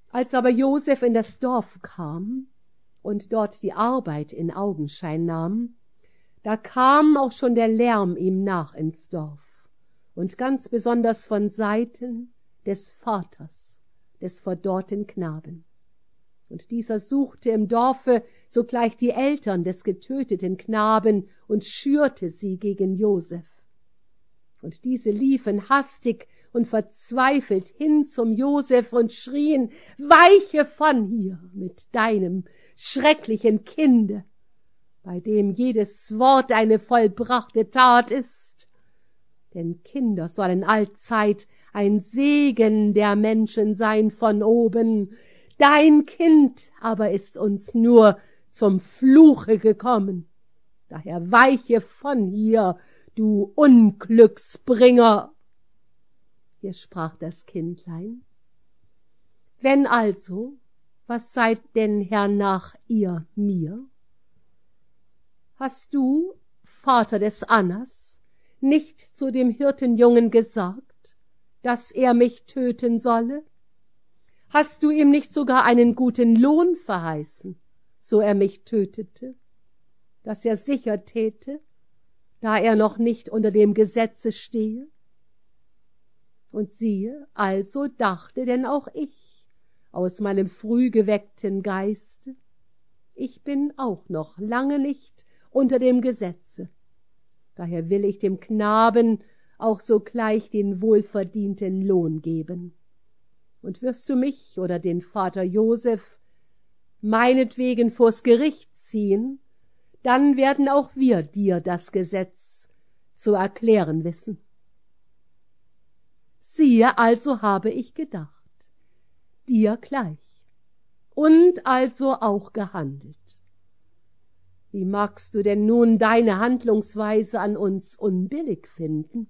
Als aber Josef in das Dorf kam und dort die Arbeit in Augenschein nahm, da kam auch schon der Lärm ihm nach ins Dorf, und ganz besonders von Seiten des Vaters des verdorrten Knaben. Und dieser suchte im Dorfe sogleich die Eltern des getöteten Knaben und schürte sie gegen Josef. Und diese liefen hastig und verzweifelt hin zum Josef und schrien: Weiche von hier mit deinem schrecklichen Kinde, bei dem jedes Wort eine vollbrachte Tat ist. Denn Kinder sollen allzeit ein Segen der Menschen sein von oben. Dein Kind aber ist uns nur zum Fluche gekommen. Daher weiche von hier, du Unglücksbringer. Hier sprach das Kindlein: Wenn also, was seid denn hernach ihr mir? Hast du, Vater des Annas, nicht zu dem Hirtenjungen gesagt, dass er mich töten solle? Hast du ihm nicht sogar einen guten Lohn verheißen, so er mich tötete, dass er sicher täte, da er noch nicht unter dem Gesetze stehe? Und siehe, also dachte denn auch ich aus meinem früh geweckten Geiste, ich bin auch noch lange nicht unter dem Gesetze. Daher will ich dem Knaben auch sogleich den wohlverdienten Lohn geben. Und wirst du mich oder den Vater Josef meinetwegen vors Gericht ziehen, dann werden auch wir dir das Gesetz zu erklären wissen. Siehe, also habe ich gedacht, dir gleich, und also auch gehandelt. Wie magst du denn nun deine Handlungsweise an uns unbillig finden?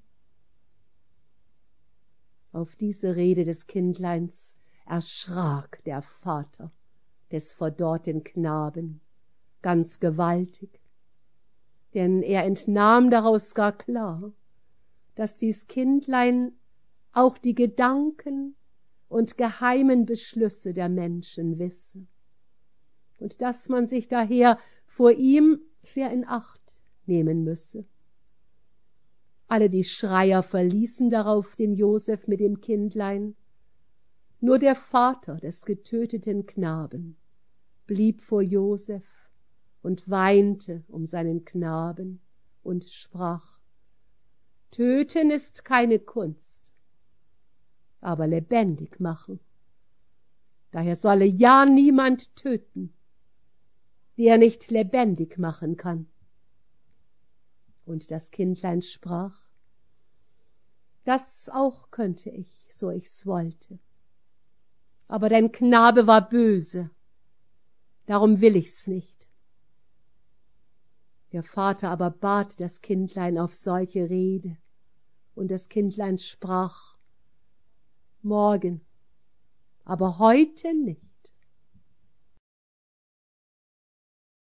Auf diese Rede des Kindleins erschrak der Vater des verdorrten Knaben ganz gewaltig, denn er entnahm daraus gar klar, dass dies Kindlein auch die Gedanken und geheimen Beschlüsse der Menschen wisse, und dass man sich daher vor ihm sehr in Acht nehmen müsse. Alle die Schreier verließen darauf den Josef mit dem Kindlein. Nur der Vater des getöteten Knaben blieb vor Josef und weinte um seinen Knaben und sprach: Töten ist keine Kunst, aber lebendig machen. Daher solle ja niemand töten, der nicht lebendig machen kann. Und das Kindlein sprach: Das auch könnte ich, so ich's wollte. Aber dein Knabe war böse, darum will ich's nicht. Der Vater aber bat das Kindlein auf solche Rede, und das Kindlein sprach: Morgen, aber heute nicht.